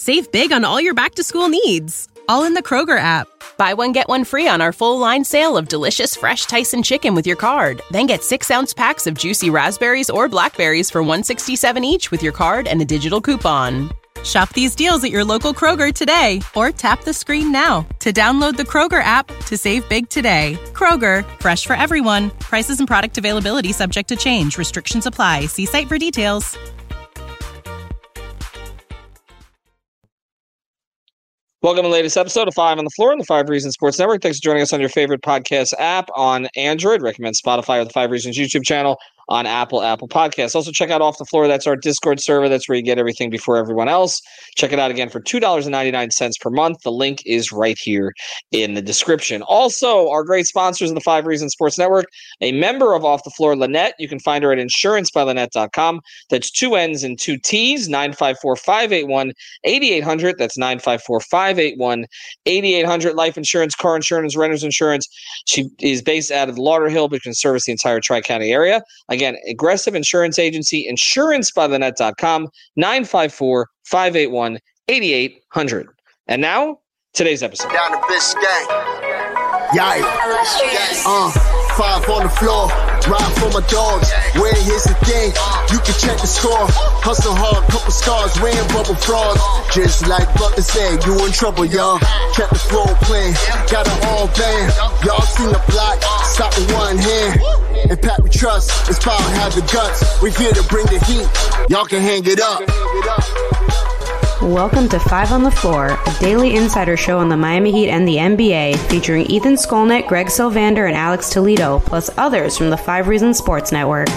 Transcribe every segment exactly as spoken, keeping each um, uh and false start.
Save big on all your back-to-school needs, all in the Kroger app. Buy one, get one free on our full line sale of delicious fresh Tyson chicken with your card. Then get six-ounce packs of juicy raspberries or blackberries for one dollar and sixty-seven cents each with your card and a digital coupon. Shop these deals at your local Kroger today, or tap the screen now to download the Kroger app to save big today. Kroger, fresh for everyone. Prices and product availability subject to change. Restrictions apply. See site for details. Welcome to the latest episode of Five on the Floor on the Five Reasons Sports Network. Thanks for joining us on your favorite podcast app on Android. Recommend Spotify or the Five Reasons YouTube channel on Apple, Apple Podcasts. Also, check out Off the Floor. That's our Discord server. That's where you get everything before everyone else. Check it out again for two dollars and ninety-nine cents per month. The link is right here in the description. Also, our great sponsors of the Five Reasons Sports Network, a member of Off the Floor, Lynette. You can find her at insurance by lynette dot com. That's two N's and two T's, nine five four, five eight one, eight eight hundred. That's nine five four, five eight one, eight eight hundred. Life insurance, car insurance, renter's insurance. She is based out of Lauderhill, but can service the entire Tri-County area. Again, Aggressive Insurance Agency, insurance by lynette dot com, nine five four, five eight one, eight eight hundred. And now, today's episode. Down to Biscayne. Yikes. Uh, five on the floor. Ride for my dogs. Where here's the thing. You can check the score. Hustle hard, couple scars. Wearing bubble frogs. Just like Butler said, you in trouble, y'all. Kept the floor playing. Got it all banned. Y'all seen the block. Stop with one hand. And Pat we trust. Inspire, have the guts. We here to bring the heat. Y'all can hang it up. Welcome to Five on the Floor, a daily insider show on the Miami Heat and the N B A, featuring Ethan Skolnick, Greg Sylvander, and Alex Toledo, plus others from the Five Reasons Sports Network.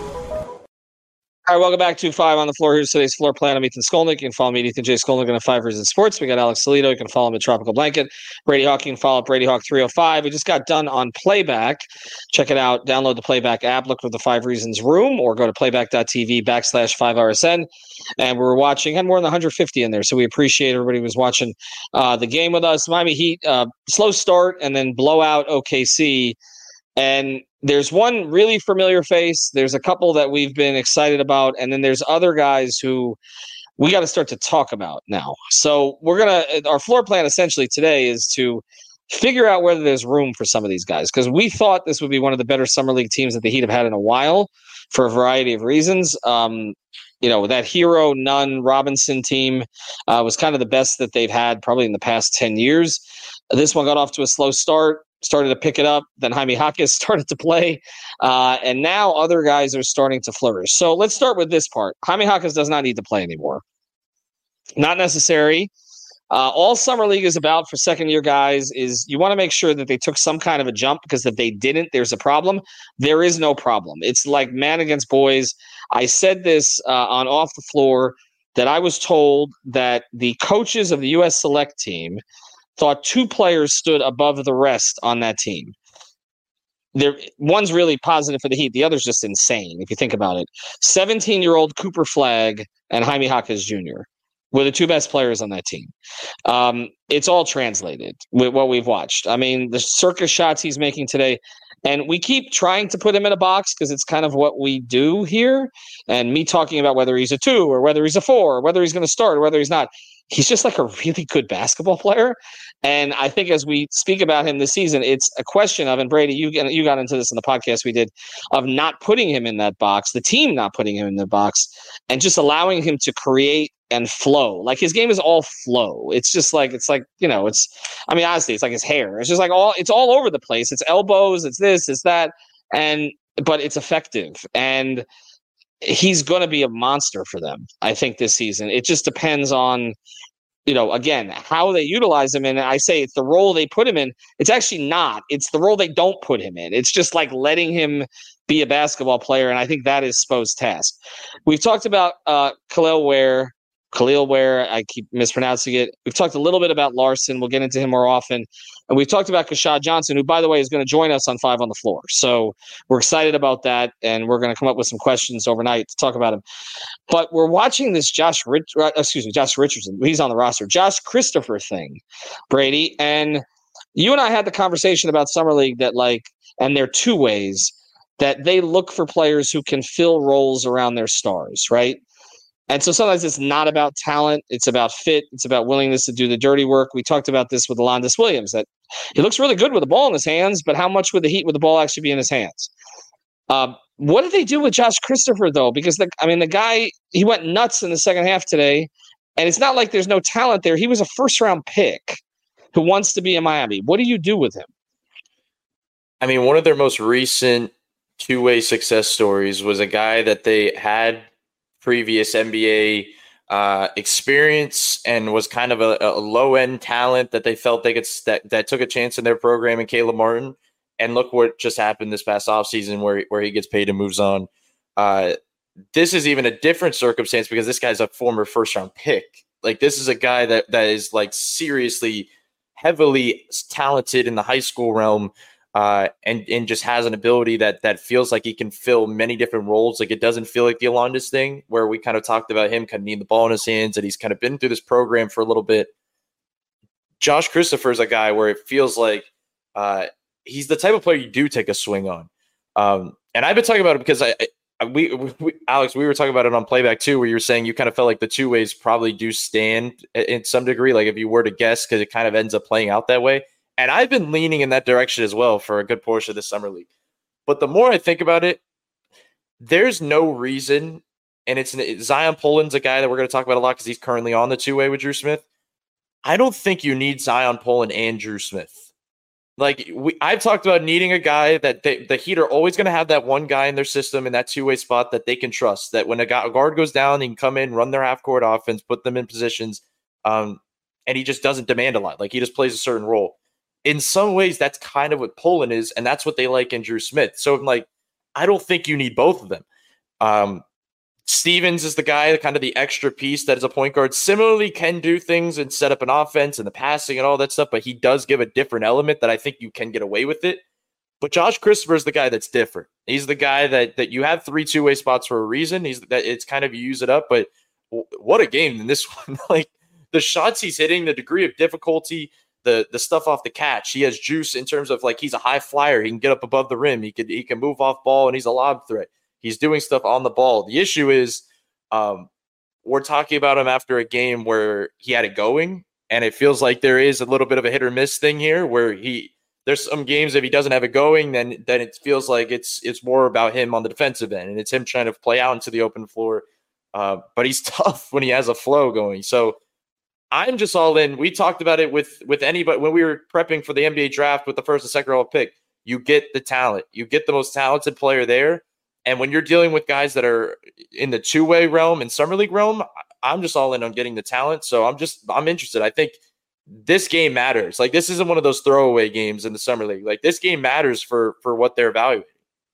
All right, welcome back to Five on the Floor. Here's today's floor plan. I'm Ethan Skolnick. You can follow me at Ethan J. Skolnick on the Five Reasons Sports. We got Alex Toledo. You can follow him at Tropical Blanket. Brady Hawk, you can follow up Brady Hawk three oh five. We just got done on Playback. Check it out. Download the Playback app. Look for the Five Reasons Room, or go to playback.tv backslash 5RSN. And we're watching, had more than one hundred fifty in there, so we appreciate everybody who was watching uh, the game with us. Miami Heat, uh, slow start and then blowout O K C. And there's one really familiar face. There's a couple that we've been excited about. And then there's other guys who we got to start to talk about now. So we're going to, our floor plan essentially today is to figure out whether there's room for some of these guys, because we thought this would be one of the better summer league teams that the Heat have had in a while for a variety of reasons. Um, you know, that Hero, Nunn, Robinson team uh, was kind of the best that they've had probably in the past ten years. This one got off to a slow start. Started to pick it up. Then Jaime Jaquez started to play. Uh, and now other guys are starting to flourish. So let's start with this part. Jaime Jaquez does not need to play anymore. Not necessary. Uh, all Summer League is about for second-year guys is you want to make sure that they took some kind of a jump, because if they didn't, there's a problem. There is no problem. It's like man against boys. I said this uh, on Off the Floor, that I was told that the coaches of the U S Select team thought two players stood above the rest on that team. There, one's really positive for the Heat. The other's just insane, if you think about it. seventeen-year-old Cooper Flagg and Jaime Jaquez Junior were the two best players on that team. Um, it's all translated with what we've watched. I mean, the circus shots he's making today, and we keep trying to put him in a box because it's kind of what we do here. And me talking about whether he's a two or whether he's a four or whether he's going to start or whether he's not. He's just like a really good basketball player. And I think as we speak about him this season, it's a question of, and Brady, you, you got into this in the podcast we did, of not putting him in that box, the team not putting him in the box, and just allowing him to create and flow. Like his game is all flow. It's just like, it's like, you know, it's, I mean, honestly, it's like his hair. It's just like all, it's all over the place. It's elbows, it's this, it's that. And, but it's effective. And he's going to be a monster for them, I think, this season. It just depends on, you know, again, how they utilize him. And I say it's the role they put him in. It's actually not. It's the role they don't put him in. It's just like letting him be a basketball player. And I think that is Spo's task. We've talked about uh, Khalil Ware. Khalil Ware, I keep mispronouncing it. We've talked a little bit about Larson. We'll get into him more often. And we've talked about Keshad Johnson, who, by the way, is going to join us on Five on the Floor. So we're excited about that, and we're going to come up with some questions overnight to talk about him. But we're watching this Josh, Rich, excuse me, Josh Richardson. He's on the roster. Josh Christopher thing, Brady. And you and I had the conversation about Summer League that, like, and there are two ways that they look for players who can fill roles around their stars, right? And so sometimes it's not about talent. It's about fit. It's about willingness to do the dirty work. We talked about this with Alondas Williams, that he looks really good with the ball in his hands, but how much would the Heat with the ball actually be in his hands? Uh, what did they do with Josh Christopher, though? Because, the, I mean, the guy, he went nuts in the second half today, and it's not like there's no talent there. He was a first-round pick who wants to be in Miami. What do you do with him? I mean, one of their most recent two-way success stories was a guy that they had previous N B A uh, experience and was kind of a, a low-end talent that they felt they could that, that took a chance in their program, and Caleb Martin. And look what just happened this past offseason where, where he gets paid and moves on. Uh, this is even a different circumstance because this guy's a former first-round pick. Like, this is a guy that that is, like, seriously heavily talented in the high school realm. Uh, and and just has an ability that that feels like he can fill many different roles. Like, it doesn't feel like the Alondas thing where we kind of talked about him kind of needing the ball in his hands, and he's kind of been through this program for a little bit. Josh Christopher is a guy where it feels like uh, he's the type of player you do take a swing on. Um, and I've been talking about it because I, I we, we Alex, we were talking about it on playback too, where you were saying you kind of felt like the two ways probably do stand in some degree. Like, if you were to guess, because it kind of ends up playing out that way. And I've been leaning in that direction as well for a good portion of the summer league. But the more I think about it, there's no reason, and it's Zion Poland's a guy that we're going to talk about a lot because he's currently on the two-way with Drew Smith. I don't think you need Zion Poland and Drew Smith. Like, we, I've talked about needing a guy that they, the Heat are always going to have that one guy in their system in that two-way spot that they can trust, that when a, guy, a guard goes down, they can come in, run their half-court offense, put them in positions, um, and he just doesn't demand a lot. Like, he just plays a certain role. In some ways, that's kind of what Poland is, and that's what they like in Drew Smith. So, I'm like, I don't think you need both of them. Um, Stevens is the guy, kind of the extra piece that is a point guard. Similarly, can do things and set up an offense and the passing and all that stuff, but he does give a different element that I think you can get away with it. But Josh Christopher is the guy that's different. He's the guy that that you have three two-way spots for a reason. He's that it's kind of you use it up, but what a game in this one. Like, the shots he's hitting, the degree of difficulty, the the stuff off the catch. He has juice in terms of, like, he's a high flyer. He can get up above the rim. He can he can move off ball, and he's a lob threat. He's doing stuff on the ball. The issue is um, we're talking about him after a game where he had it going, and it feels like there is a little bit of a hit or miss thing here where he there's some games if he doesn't have it going, then then it feels like it's it's more about him on the defensive end, and it's him trying to play out into the open floor. Uh, but he's tough when he has a flow going. So I'm just all in. We talked about it with, with anybody when we were prepping for the N B A draft with the first and second round pick. You get the talent. You get the most talented player there. And when you're dealing with guys that are in the two-way realm and summer league realm, I'm just all in on getting the talent. So I'm just I'm interested. I think this game matters. Like, this isn't one of those throwaway games in the summer league. Like, this game matters for for what they're evaluating.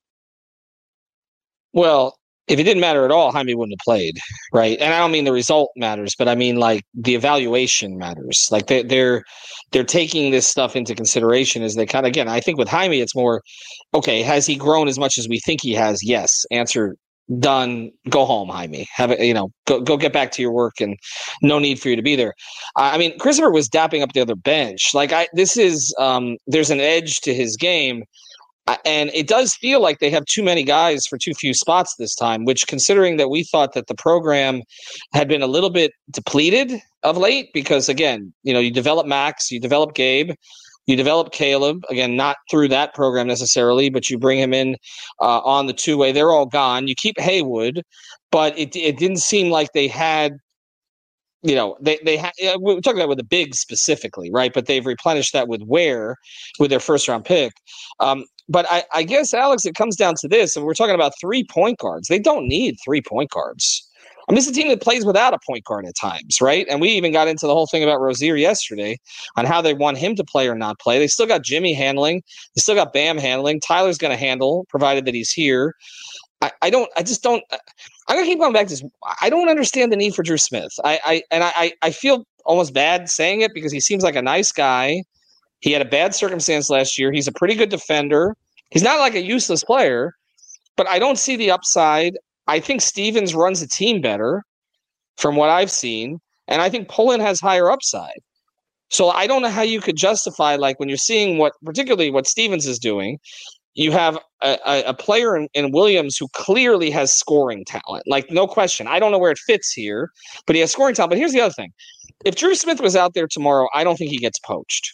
Well, if it didn't matter at all, Jaime wouldn't have played, right? And I don't mean the result matters, but I mean, like, the evaluation matters. Like, they, they're they're taking this stuff into consideration as they kind of, again, I think with Jaime, it's more, okay, has he grown as much as we think he has? Yes. Answer, done. Go home, Jaime. Have it, you know, go go get back to your work, and no need for you to be there. I mean, Christopher was dapping up the other bench. Like, I, this is, um, there's an edge to his game. And it does feel like they have too many guys for too few spots this time, which, considering that we thought that the program had been a little bit depleted of late, because, again, you know, you develop Max, you develop Gabe, you develop Caleb, again, not through that program necessarily, but you bring him in uh, on the two-way. They're all gone. You keep Haywood, but it it didn't seem like they had, you know, they they had, we're talking about with the big specifically, right? But they've replenished that with Ware, with their first round pick. Um, but I, I guess, Alex, it comes down to this, and we're talking about three point guards. They don't need three point guards. I mean, it's a team that plays without a point guard at times, right? And we even got into the whole thing about Rozier yesterday on how they want him to play or not play. They still got Jimmy handling. They still got Bam handling. Tyler's going to handle, provided that he's here. I, I don't. I just don't. I'm gonna keep going back to this. I don't understand the need for Drew Smith. I, I and I, I feel almost bad saying it because he seems like a nice guy. He had a bad circumstance last year. He's a pretty good defender. He's not like a useless player, but I don't see the upside. I think Stevens runs the team better from what I've seen, and I think Poland has higher upside. So I don't know how you could justify, like, when you're seeing what, particularly what Stevens is doing, you have a, a, a player in, in Williams who clearly has scoring talent. Like, no question. I don't know where it fits here, but he has scoring talent. But here's the other thing. If Drew Smith was out there tomorrow, I don't think he gets poached.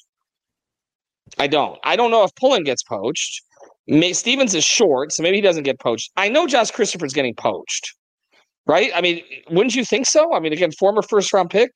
I don't. I don't know if Pullen gets poached. May, Stevens is short, so maybe he doesn't get poached. I know Josh Christopher's getting poached, right? I mean, wouldn't you think so? I mean, again, former first-round pick.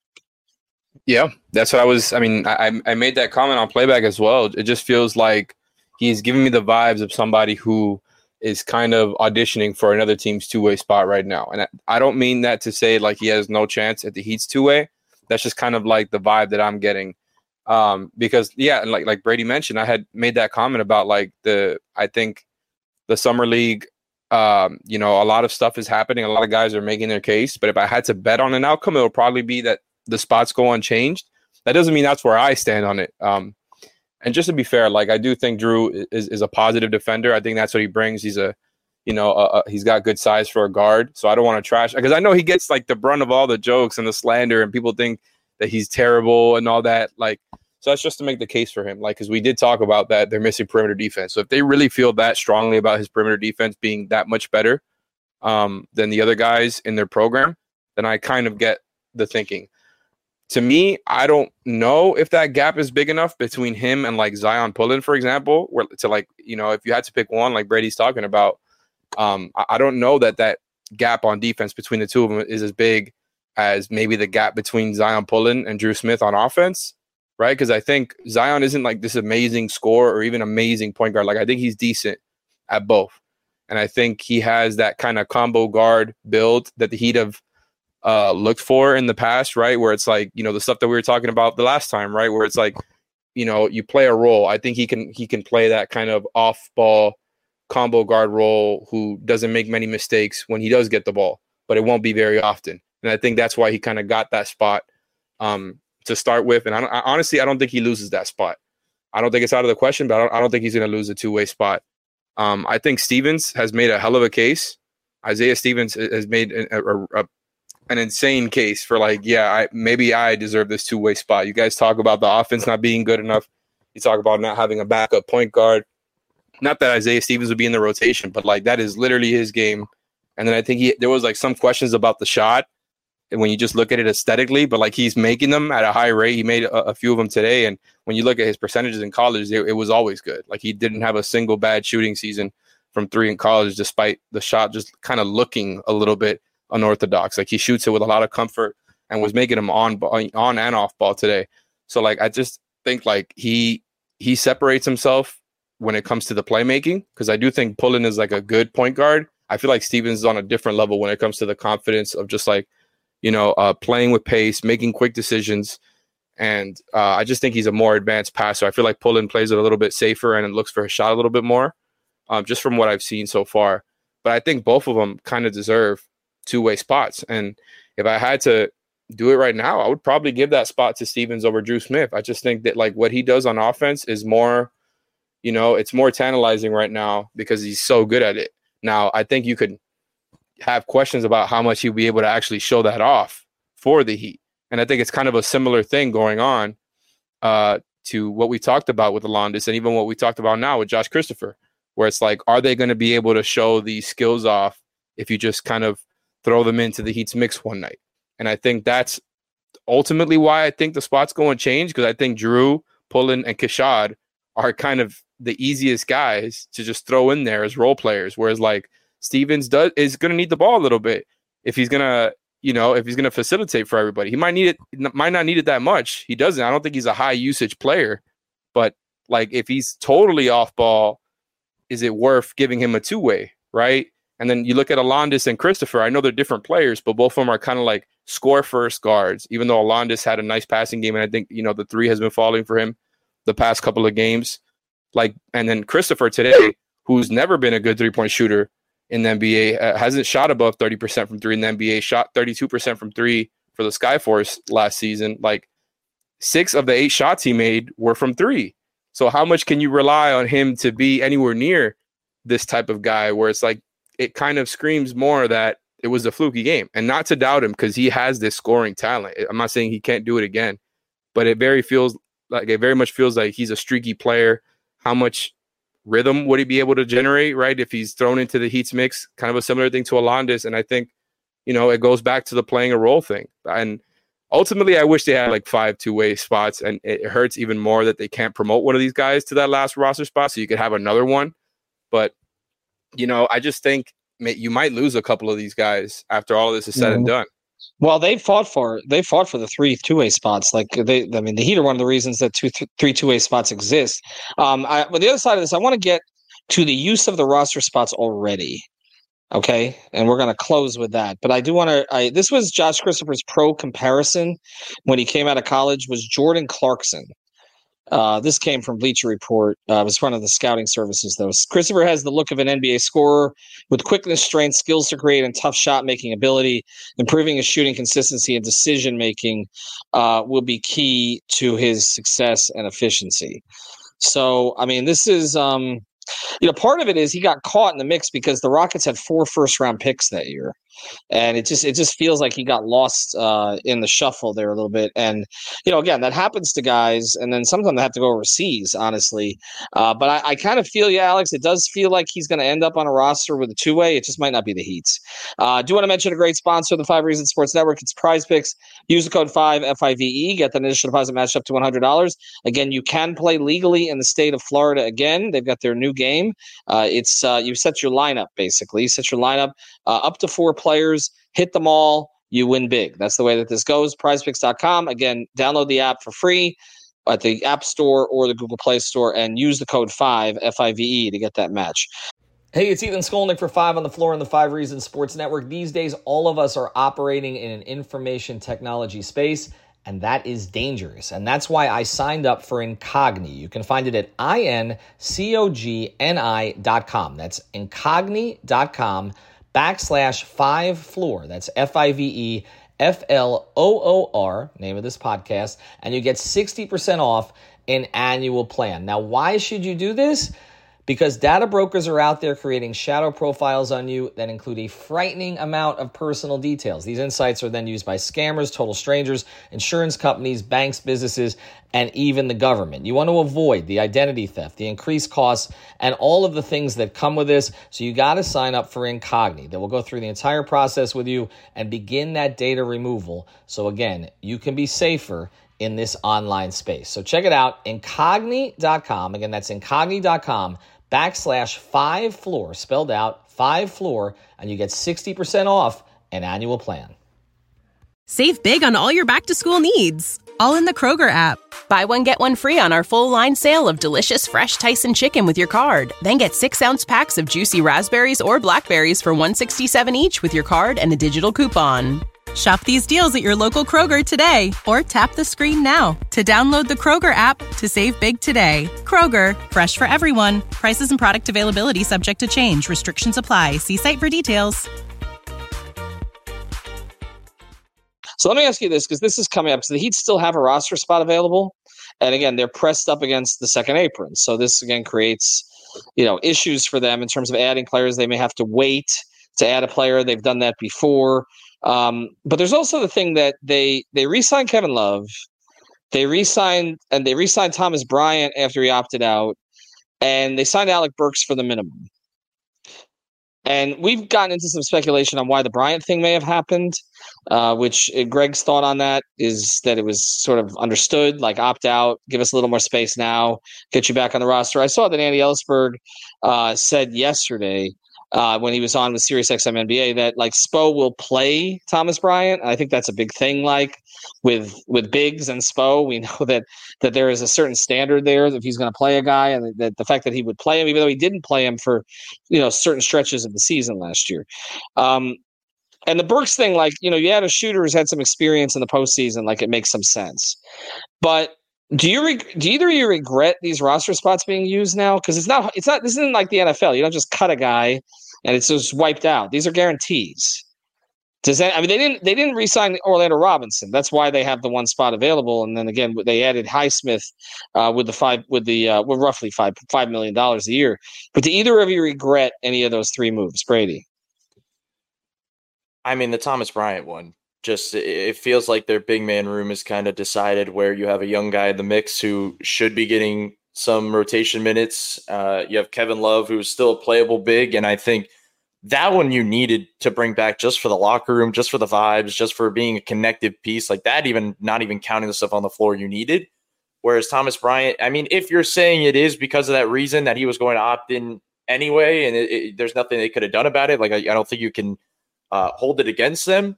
Yeah, that's what I was. I mean, I I made that comment on playback as well. It just feels like he's giving me the vibes of somebody who is kind of auditioning for another team's two-way spot right now. And I, I don't mean that to say like he has no chance at the Heat's two-way. That's just kind of like the vibe that I'm getting. Um, because yeah, and like like Brady mentioned, I had made that comment about like the I think the summer league. Um, you know, a lot of stuff is happening. A lot of guys are making their case. But if I had to bet on an outcome, it would probably be that the spots go unchanged. That doesn't mean that's where I stand on it. Um, and just to be fair, like I do think Drew is, is a positive defender. I think that's what he brings. He's a, you know, a, a, he's got good size for a guard. So I don't want to trash, because I know he gets like the brunt of all the jokes and the slander, and people think that he's terrible and all that. Like, so that's just to make the case for him. Like, because we did talk about that they're missing perimeter defense. So if they really feel that strongly about his perimeter defense being that much better um, than the other guys in their program, then I kind of get the thinking. To me, I don't know if that gap is big enough between him and like Zion Pullen, for example, where to like, you know, if you had to pick one, like Brady's talking about, um, I, I don't know that that gap on defense between the two of them is as big as maybe the gap between Zion Pullen and Drew Smith on offense, right? Because I think Zion isn't like this amazing scorer or even amazing point guard. Like, I think he's decent at both. And I think he has that kind of combo guard build that the Heat have uh looked for in the past, right? Where it's like, you know, the stuff that we were talking about the last time, right? Where it's like, you know, you play a role. I think he can he can play that kind of off ball combo guard role who doesn't make many mistakes when he does get the ball, but it won't be very often. And I think that's why he kind of got that spot um to start with. And I, don't, I honestly I don't think he loses that spot. I don't think it's out of the question, but I don't, I don't think he's going to lose a two-way spot. Um, I think Stevens has made a hell of a case. Isaiah Stevens has made a, a, a an insane case for like, yeah, I, maybe I deserve this two-way spot. You guys talk about the offense not being good enough. You talk about not having a backup point guard. Not that Isaiah Stevens would be in the rotation, but like that is literally his game. And then I think he there was like some questions about the shot and when you just look at it aesthetically, but like he's making them at a high rate. He made a, a few of them today. And when you look at his percentages in college, it, it was always good. Like he didn't have a single bad shooting season from three in college, despite the shot just kind of looking a little bit unorthodox. Like he shoots it with a lot of comfort and was making them on on and off ball today. So like I just think like he he separates himself when it comes to the playmaking, because I do think Pullen is like a good point guard. I feel like Stevens is on a different level when it comes to the confidence of just like, you know, uh, playing with pace, making quick decisions. And uh, I just think he's a more advanced passer. I feel like Pullen plays it a little bit safer and looks for a shot a little bit more, um, just from what I've seen so far. But I think both of them kind of deserve two-way spots. And if I had to do it right now, I would probably give that spot to Stevens over Drew Smith. I just think that like what he does on offense is more, you know, it's more tantalizing right now because he's so good at it. Now, I think you could have questions about how much he'll be able to actually show that off for the Heat. And I think it's kind of a similar thing going on uh, to what we talked about with Alondas and even what we talked about now with Josh Christopher, where it's like, are they going to be able to show these skills off if you just kind of throw them into the Heat's mix one night? And I think that's ultimately why I think the spot's going to change, because I think Drew, Pullen, and Keshad are kind of the easiest guys to just throw in there as role players, whereas like Stevens does is going to need the ball a little bit if he's going to, you know, if he's going to facilitate for everybody. He might need it, might not need it that much. He doesn't. I don't think he's a high usage player, but like if he's totally off ball, is it worth giving him a two way, right? And then you look at Alondas and Christopher. I know they're different players, but both of them are kind of like score first guards, even though Alondas had a nice passing game. And I think, you know, the three has been falling for him the past couple of games. Like, and then Christopher today, who's never been a good three point shooter in the N B A, uh, hasn't shot above thirty percent from three in the N B A, shot thirty-two percent from three for the Skyforce last season. Like six of the eight shots he made were from three. So how much can you rely on him to be anywhere near this type of guy where it's like, it kind of screams more that it was a fluky game, and not to doubt him because he has this scoring talent. I'm not saying he can't do it again, but it very feels like it very much feels like he's a streaky player. How much rhythm would he be able to generate, right? If he's thrown into the Heat's mix, kind of a similar thing to Alondas. And I think, you know, it goes back to the playing a role thing. And ultimately, I wish they had like five two-way spots, and it hurts even more that they can't promote one of these guys to that last roster spot so you could have another one. But, you know, I just think you might lose a couple of these guys after all of this is said mm-hmm. and done. Well, they fought for they fought for the three two-way spots. Like they, I mean, the Heat are one of the reasons that two th- three two-way spots exist. Um, I, but the other side of this, I want to get to the use of the roster spots already. Okay, and we're going to close with that. But I do want to. I this was Josh Christopher's pro comparison when he came out of college was Jordan Clarkson. Uh, this came from Bleacher Report. Uh, it was one of the scouting services, though. Christopher has the look of an N B A scorer with quickness, strength, skills to create, and tough shot-making ability. Improving his shooting consistency and decision-making uh, will be key to his success and efficiency. So, I mean, this is, um, you know, part of it is he got caught in the mix because the Rockets had four first-round picks that year. And it just it just feels like he got lost uh, in the shuffle there a little bit. And, you know, again, that happens to guys. And then sometimes they have to go overseas, honestly. Uh, but I, I kind of feel you, Alex. It does feel like he's going to end up on a roster with a two-way. It just might not be the Heat's. Uh, I do want to mention a great sponsor of the Five Reasons Sports Network. It's Prize Picks. Use the code five F I V E. Get the initial deposit matched up to one hundred dollars. Again, you can play legally in the state of Florida again. They've got their new game. Uh, it's uh, you set your lineup, basically. You set your lineup uh, up to four players. Players, hit them all, you win big. That's the way that this goes. prize picks dot com. Again, download the app for free at the App Store or the Google Play Store and use the code five F I V E to get that match. Hey, it's Ethan Skolnick for Five on the Floor on the Five Reasons Sports Network. These days, all of us are operating in an information technology space, and that is dangerous. And that's why I signed up for Incogni. You can find it at I N C O G N I dot com. That's incogni dot com. backslash five floor. That's F I V E F L O O R, name of this podcast, and you get sixty percent off an annual plan. Now, why should you do this? Because data brokers are out there creating shadow profiles on you that include a frightening amount of personal details. These insights are then used by scammers, total strangers, insurance companies, banks, businesses, and even the government. You want to avoid the identity theft, the increased costs, and all of the things that come with this. So you got to sign up for Incogni. That will go through the entire process with you and begin that data removal. So again, you can be safer in this online space. So check it out, incogni dot com. Again, that's incogni dot com. backslash five floor, spelled out five floor, and you get sixty percent off an annual plan. Save big on all your back-to-school needs, all in the Kroger app. Buy one, get one free on our full line sale of delicious fresh Tyson chicken with your card. Then get six-ounce packs of juicy raspberries or blackberries for one dollar and sixty-seven cents each with your card and a digital coupon. Shop these deals at your local Kroger today, or tap the screen now to download the Kroger app to save big today. Kroger, fresh for everyone. Prices and product availability subject to change. Restrictions apply. See site for details. So let me ask you this, because this is coming up. So the Heat still have a roster spot available. And again, they're pressed up against the second apron. So this, again, creates, you know, issues for them in terms of adding players. They may have to wait to add a player. They've done that before. Um, but there's also the thing that they they re-signed Kevin Love, they re-signed and they re-signed Thomas Bryant after he opted out, and they signed Alec Burks for the minimum. And we've gotten into some speculation on why the Bryant thing may have happened, uh, which uh, Greg's thought on that is that it was sort of understood, like opt out, give us a little more space now, get you back on the roster. I saw that Andy Ellisberg uh, said yesterday, Uh, when he was on with SiriusXM N B A, that like Spo will play Thomas Bryant. I think that's a big thing. Like with with Biggs and Spo, we know that that there is a certain standard there if he's going to play a guy, and that the fact that he would play him, even though he didn't play him for you know certain stretches of the season last year. Um, and the Burks thing, like you know, you had a shooter who's had some experience in the postseason, like it makes some sense, but. Do you reg- do either of you regret these roster spots being used now? Because it's not it's not this isn't like the N F L. You don't just cut a guy and it's just wiped out. These are guarantees. Does that? I mean, they didn't they didn't re-sign Orlando Robinson. That's why they have the one spot available. And then again, they added Highsmith uh, with the five with the uh, with roughly five five million dollars a year. But do either of you regret any of those three moves, Brady? I mean, the Thomas Bryant one. Just it feels like their big man room is kind of decided where you have a young guy in the mix who should be getting some rotation minutes. Uh, you have Kevin Love, who's still a playable big, and I think that one you needed to bring back just for the locker room, just for the vibes, just for being a connective piece like that, even not even counting the stuff on the floor you needed. Whereas Thomas Bryant, I mean, if you're saying it is because of that reason that he was going to opt in anyway, and it, it, there's nothing they could have done about it, like I, I don't think you can uh, hold it against them.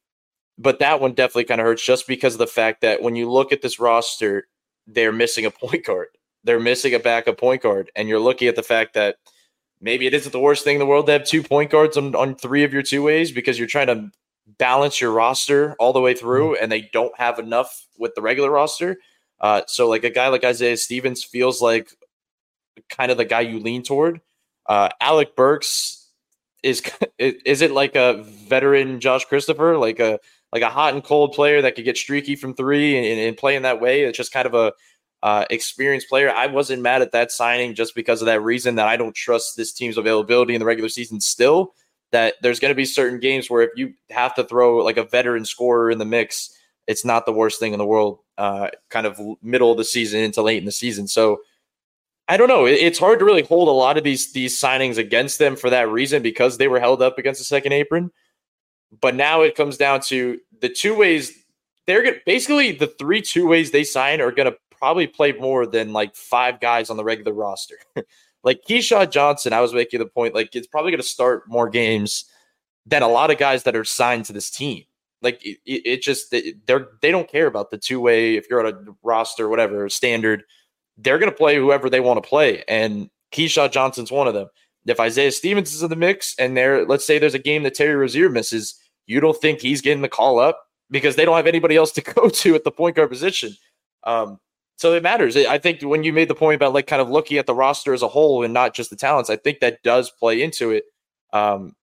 But that one definitely kind of hurts just because of the fact that when you look at this roster, they're missing a point guard. They're missing a backup point guard. And you're looking at the fact that maybe it isn't the worst thing in the world to have two point guards on, on three of your two ways because you're trying to balance your roster all the way through, and they don't have enough with the regular roster. Uh, so like a guy like Isaiah Stevens feels like kind of the guy you lean toward. Uh, Alec Burks is is it like a veteran Josh Christopher, like a like a hot and cold player that could get streaky from three and, and play in that way? It's just kind of a Uh, experienced player. I wasn't mad at that signing just because of that reason that I don't trust this team's availability in the regular season still, that there's going to be certain games where if you have to throw like a veteran scorer in the mix, it's not the worst thing in the world, uh, kind of middle of the season into late in the season. So I don't know. It, it's hard to really hold a lot of these, these signings against them for that reason because they were held up against the second apron. But now it comes down to the two ways they're going to basically the three two ways they sign are going to probably play more than like five guys on the regular roster. Like Keyshawn Johnson, I was making the point, like it's probably going to start more games than a lot of guys that are signed to this team. Like it, it just, they're, they don't care about the two way. If you're on a roster, whatever standard, they're going to play whoever they want to play. And Keyshawn Johnson's one of them. If Isaiah Stevens is in the mix and there, let's say there's a game that Terry Rozier misses, you don't think he's getting the call up because they don't have anybody else to go to at the point guard position. Um, So it matters. I think when you made the point about like kind of looking at the roster as a whole and not just the talents, I think that does play into it. Um,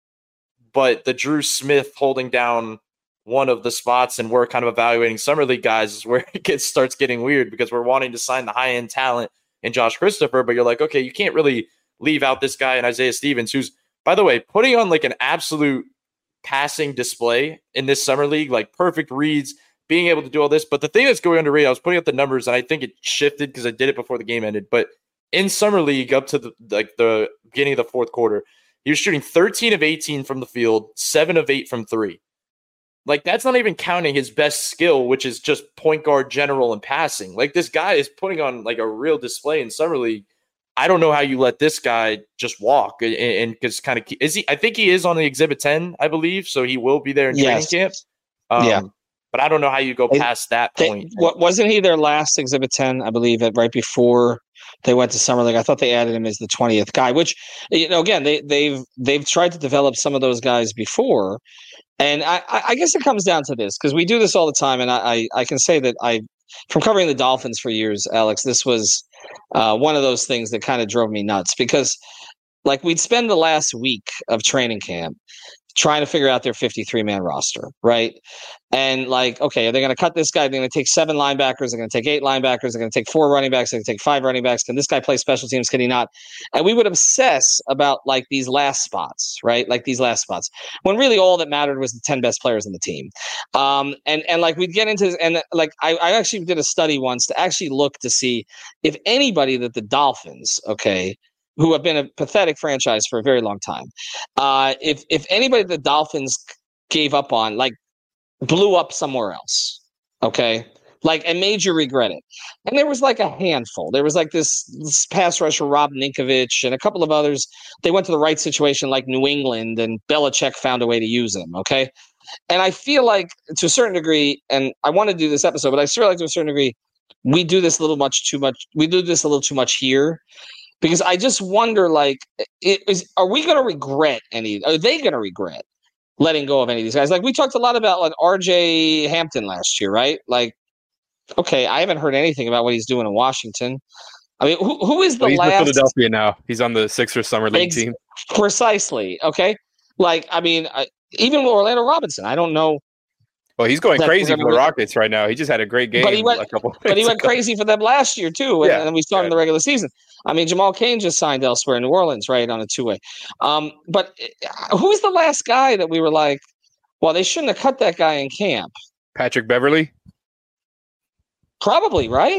but the Drew Smith holding down one of the spots and we're kind of evaluating summer league guys is where it gets, starts getting weird because we're wanting to sign the high end talent in Josh Christopher, but you're like, okay, you can't really leave out this guy and Isaiah Stevens, who's, by the way, putting on like an absolute passing display in this summer league, like perfect reads, being able to do all this. But the thing that's going underrated, I was putting up the numbers and I think it shifted because I did it before the game ended. But in summer league up to the like the beginning of the fourth quarter, he was shooting thirteen of eighteen from the field, seven of eight from three. Like that's not even counting his best skill, which is just point guard general and passing. Like this guy is putting on like a real display in summer league. I don't know how you let this guy just walk and, and just kind of is he? I think he is on the exhibit ten, I believe, so he will be there in training yes. camp. Um, yeah. But I don't know how you go past that point. They, what, wasn't he their last Exhibit ten, I believe, at right before they went to Summer League? I thought they added him as the twentieth guy, which, you know, again, they, they've they've tried to develop some of those guys before. And I, I guess it comes down to this, because we do this all the time. And I, I, I can say that I, from covering the Dolphins for years, Alex, this was uh, one of those things that kind of drove me nuts. Because, like, we'd spend the last week of training camp trying to figure out their fifty-three man roster, right? And like, okay, are they going to cut this guy? They're going to take seven linebackers. They're going to take eight linebackers. They're going to take four running backs. They're going to take five running backs. Can this guy play special teams? Can he not? And we would obsess about like these last spots, right? Like these last spots, when really all that mattered was the ten best players in the team. Um, and and like we'd get into and like I, I actually did a study once to actually look to see if anybody that the Dolphins, okay, who have been a pathetic franchise for a very long time. Uh, if if anybody the Dolphins gave up on, like, blew up somewhere else, okay, like, and made you regret it. And there was like a handful. There was like this, this pass rusher, Rob Ninkovich, and a couple of others. They went to the right situation, like New England, and Belichick found a way to use them, okay? And I feel like, to a certain degree, and I want to do this episode, but I feel like to a certain degree, we do this a little much too much. We do this a little too much here. Because I just wonder, like, it is, are we going to regret any? Are they going to regret letting go of any of these guys? Like, we talked a lot about like R J Hampton last year, right? Like, okay, I haven't heard anything about what he's doing in Washington. I mean, who who is the well, he's last? He's with Philadelphia now. He's on the Sixers summer league Ex- team. Precisely. Okay. Like, I mean, I, even with Orlando Robinson, I don't know. Well, he's going crazy for the Rockets right now. He just had a great game. But he went, a couple but he went crazy for them last year too, and, yeah, and we saw him in the regular season. I mean, Jamal Cain just signed elsewhere in New Orleans, right, on a two-way. Um, but who's the last guy that we were like, well, they shouldn't have cut that guy in camp? Patrick Beverly? Probably, right?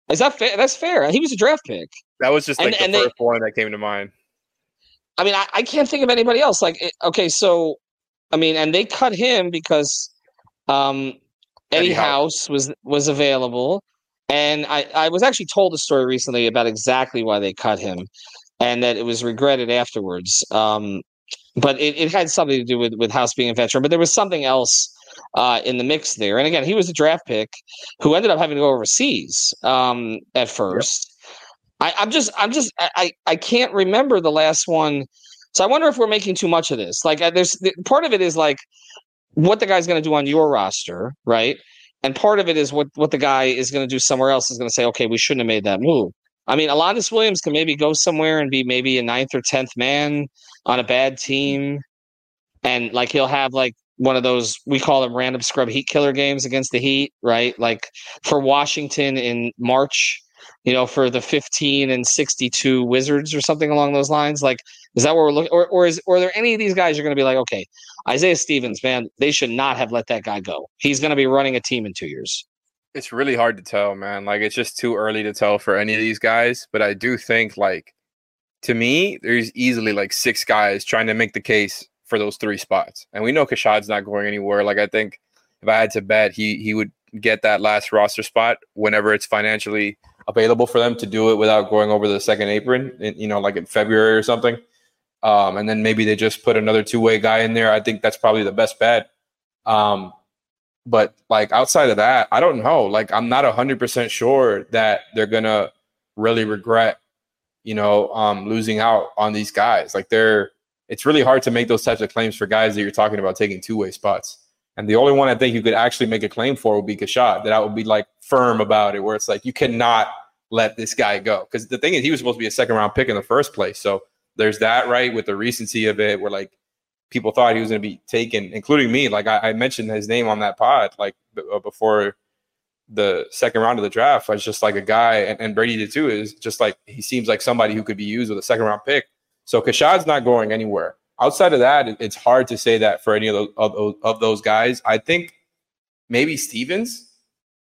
Is that fair? That's fair. He was a draft pick. That was just like and, the and first they, one that came to mind. I mean, I, I can't think of anybody else. Like, okay, so I mean, and they cut him because um, Eddie, Eddie House was was available, and I, I was actually told a story recently about exactly why they cut him, and that it was regretted afterwards. Um, but it, it had something to do with, with House being a veteran, but there was something else uh, in the mix there. And again, he was a draft pick who ended up having to go overseas um, at first. Yep. I, I'm just, I'm just, I, I can't remember the last one. So I wonder if we're making too much of this. Like, there's part of it is like what the guy's going to do on your roster, right? And part of it is what, what the guy is going to do somewhere else is going to say, okay, we shouldn't have made that move. I mean, Alondes Williams can maybe go somewhere and be maybe a ninth or tenth man on a bad team. And like, he'll have like one of those, we call them random scrub heat killer games against the Heat, right? Like for Washington in March, you know, for the fifteen and sixty-two Wizards or something along those lines. Like, is that what we're looking, or, or is, or are there any of these guys you're going to be like, okay, Isaiah Stevens, man, they should not have let that guy go. He's going to be running a team in two years. It's really hard to tell, man. Like, it's just too early to tell for any of these guys. But I do think, like, to me, there's easily like six guys trying to make the case for those three spots. And we know Kashad's not going anywhere. Like, I think if I had to bet, he he would get that last roster spot whenever it's financially available for them to do it without going over the second apron, in, you know, like in February or something. Um, and then maybe they just put another two-way guy in there. I think that's probably the best bet. Um, but like outside of that, I don't know. Like, I'm not one hundred percent sure that they're going to really regret, you know, um, losing out on these guys. Like, they're, it's really hard to make those types of claims for guys that you're talking about taking two-way spots. And the only one I think you could actually make a claim for would be Kashad, that I would be like firm about it, where it's like, you cannot let this guy go. Because the thing is, he was supposed to be a second round pick in the first place. So there's that, right? With the recency of it, where like people thought he was going to be taken, including me. Like I, I mentioned his name on that pod, like b- before the second round of the draft. I was just like a guy, and, and Brady did too, is just like, he seems like somebody who could be used with a second round pick. So Kashad's not going anywhere. Outside of that, it, it's hard to say that for any of those, of, of those guys. I think maybe Stevens.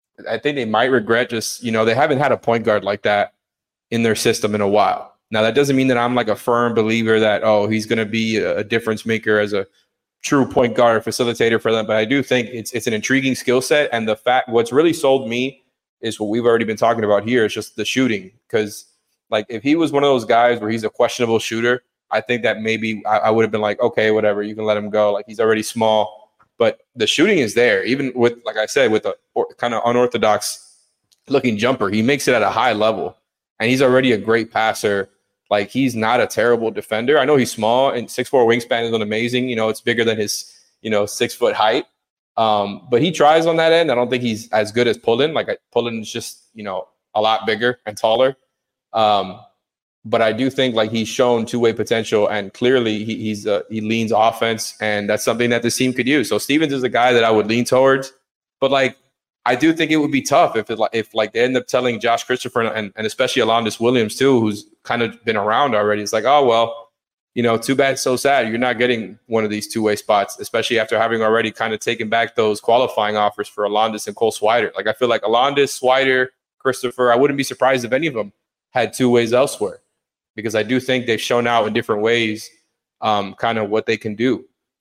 I think they might regret just, you know, they haven't had a point guard like that in their system in a while. Now, that doesn't mean that I'm like a firm believer that, oh, he's going to be a difference maker as a true point guard facilitator for them. But I do think it's it's an intriguing skill set. And the fact, what's really sold me is what we've already been talking about here. It's just the shooting. Because like, if he was one of those guys where he's a questionable shooter, I think that maybe I, I would have been like, okay, whatever, you can let him go. Like, he's already small, but the shooting is there. Even with, like I said, with a or, kind of unorthodox looking jumper, he makes it at a high level, and he's already a great passer. Like, he's not a terrible defender. I know he's small, and six foot four wingspan is amazing. You know, it's bigger than his, you know, six foot height. Um, but he tries on that end. I don't think he's as good as Pullen. Like, Pullen is just, you know, a lot bigger and taller. Um, But I do think like he's shown two-way potential, and clearly he, he's uh, he leans offense, and that's something that this team could use. So Stevens is a guy that I would lean towards, but like I do think it would be tough if it, if like they end up telling Josh Christopher and, and especially Alondes Williams too, who's kind of been around already. It's like, oh well, you know, too bad, so sad. You're not getting one of these two-way spots, especially after having already kind of taken back those qualifying offers for Alondes and Cole Swider. Like I feel like Alondes, Swider, Christopher, I wouldn't be surprised if any of them had two ways elsewhere, because I do think they've shown out in different ways um, kind of what they can do.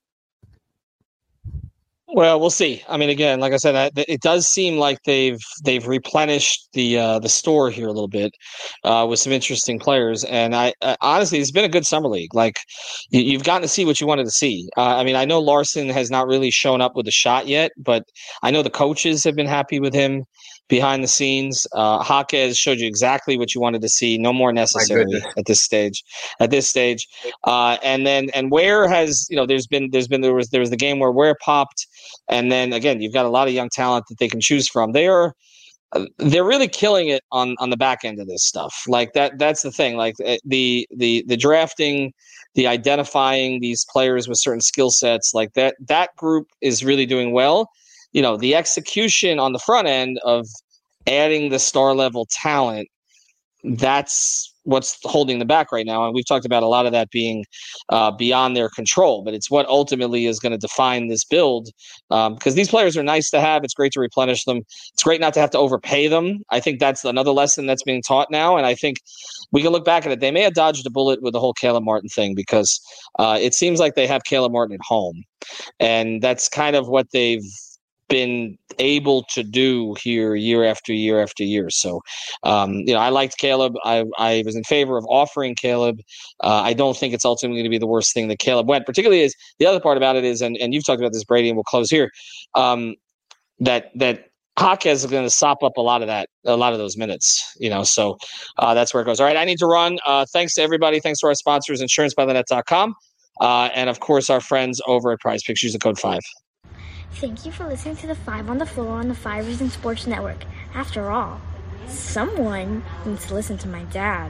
Well, we'll see. I mean, again, like I said, I, it does seem like they've they've replenished the uh, the store here a little bit uh, with some interesting players. And I, I honestly, it's been a good summer league. Like you, you've gotten to see what you wanted to see. Uh, I mean, I know Larson has not really shown up with a shot yet, but I know the coaches have been happy with him behind the scenes. Uh, Jaquez showed you exactly what you wanted to see. No more necessary at this stage. At this stage, uh, and then and Ware has, you know, there's been there's been there was there was the game where Ware popped, and then again you've got a lot of young talent that they can choose from. They are they're really killing it on on the back end of this stuff. Like that that's the thing. Like the the the drafting, the identifying these players with certain skill sets, like that that group is really doing well. You know, the execution on the front end of adding the star level talent, that's what's holding them back right now. And we've talked about a lot of that being uh, beyond their control, but it's what ultimately is going to define this build, because um, these players are nice to have. It's great to replenish them. It's great not to have to overpay them. I think that's another lesson that's being taught now. And I think we can look back at it. They may have dodged a bullet with the whole Caleb Martin thing, because uh, it seems like they have Caleb Martin at home. And that's kind of what they've been able to do here year after year after year. So, um, you know, I liked Caleb. I, I was in favor of offering Caleb. Uh, I don't think it's ultimately going to be the worst thing that Caleb went, particularly is the other part about it is, and, and you've talked about this, Brady, and we'll close here, um, that, that Jaquez is going to sop up a lot of that, a lot of those minutes, you know, so uh, that's where it goes. All right. I need to run. Uh, thanks to everybody. Thanks to our sponsors, insurance by the net dot com. Uh, and of course, our friends over at Prize Picks. Use the code five. Thank you for listening to the Five on the Floor on the Five Reasons Sports Network. After all, someone needs to listen to my dad.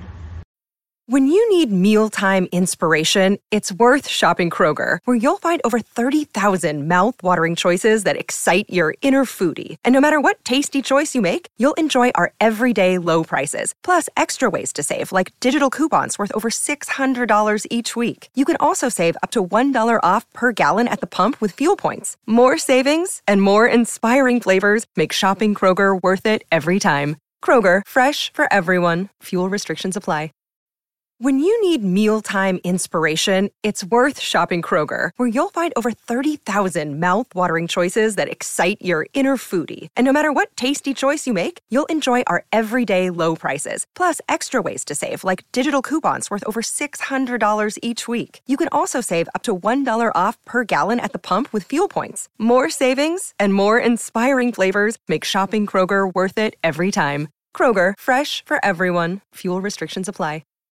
When you need mealtime inspiration, it's worth shopping Kroger, where you'll find over thirty thousand mouth-watering choices that excite your inner foodie. And no matter what tasty choice you make, you'll enjoy our everyday low prices, plus extra ways to save, like digital coupons worth over six hundred dollars each week. You can also save up to one dollar off per gallon at the pump with fuel points. More savings and more inspiring flavors make shopping Kroger worth it every time. Kroger, fresh for everyone. Fuel restrictions apply. When you need mealtime inspiration, it's worth shopping Kroger, where you'll find over thirty thousand mouth-watering choices that excite your inner foodie. And no matter what tasty choice you make, you'll enjoy our everyday low prices, plus extra ways to save, like digital coupons worth over six hundred dollars each week. You can also save up to one dollar off per gallon at the pump with fuel points. More savings and more inspiring flavors make shopping Kroger worth it every time. Kroger, fresh for everyone. Fuel restrictions apply.